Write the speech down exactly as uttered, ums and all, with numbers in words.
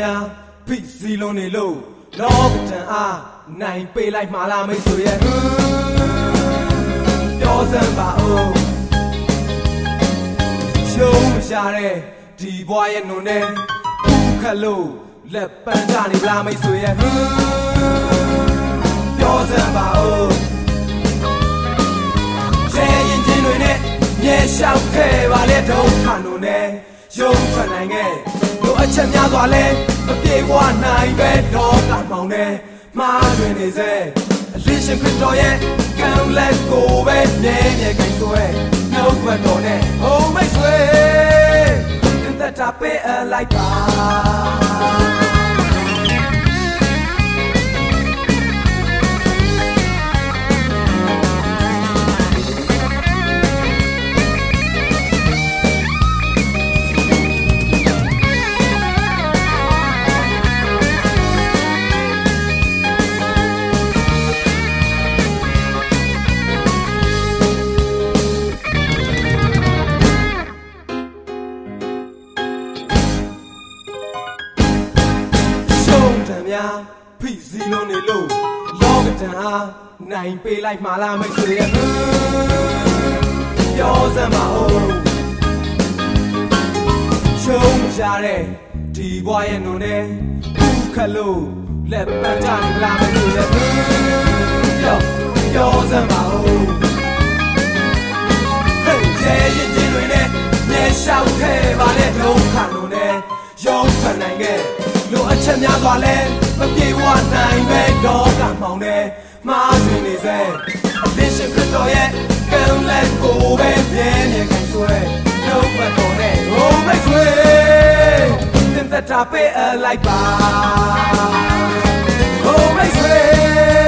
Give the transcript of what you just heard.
များဖိစီလုံးနေလို့လောကတန်အားနိုင်ပေးလိုက်မှာလားမိတ်ဆွေရဲ့ပြောစမ်းပါဦးရှုံးမရှာတဲ့ဒီဘွားရဲ့နုံနဲ့ခက်လို့လက်ပန်းကြနေလားမိတ်ဆွေရဲ့ပြောစမ်းပါဦးရဲရင်ချင်းတွေနဲ့မြဲလျှောက်ခဲ့ပါလေဒုက္ခနုံနဲ့ရုံးထွက်နိုင်ခဲ့တို့အချက်များစွာလဲမပြေဝနိုင်ပဲတော့ကမောင်နဲ့မှားတွင်နေစေအလင်းရှင်ခရစ်တော်ရဲ့ကံလက်ကိုပဲမြဲမြဲကိုင်ဆွဲနှုတ်ဘတ်တော်နဲ့အိုးမိတ်ဆွေတင်သက်တာပေးအလိုက်ပါများဖိစီလုံးနေလို့လောကတန်အားနိုင်ပေးလိုက်မှာလားမိတ်ဆွေရဲ့ပြောစမ်းပါဦးရှုံးကြတဲ့ဒီဘွားရဲ့နုံနဲ့ဘူးခက်လို့လက်ပန်းကြနေလားမိတ်ဆွေရဲ့ပြောပြောစမ်းပါဦးဟဲ့ရဲရင်ချင်းတွေနဲ့မြဲလျှောက်ခဲ့ပါလေဒုက္ခနုံနဲ့ရုံးထွက်နိုင်ခဲ့လို့အချက်များစွာလဲမပြေဝနိုင်ပဲတော့ကမောင်နဲ့မှားတွင်နေစေအလင်းရှင်ခရစ်တော်ရဲ့ကံလက်ကိုပဲမြဲမြဲကိုင်ဆွဲနှုတ်ဘတ်တော်နဲ့ဟိုမိတ်ဆွေတင်သက်တာပေးအလိုက်ပါဟိုမိတ်ဆွေ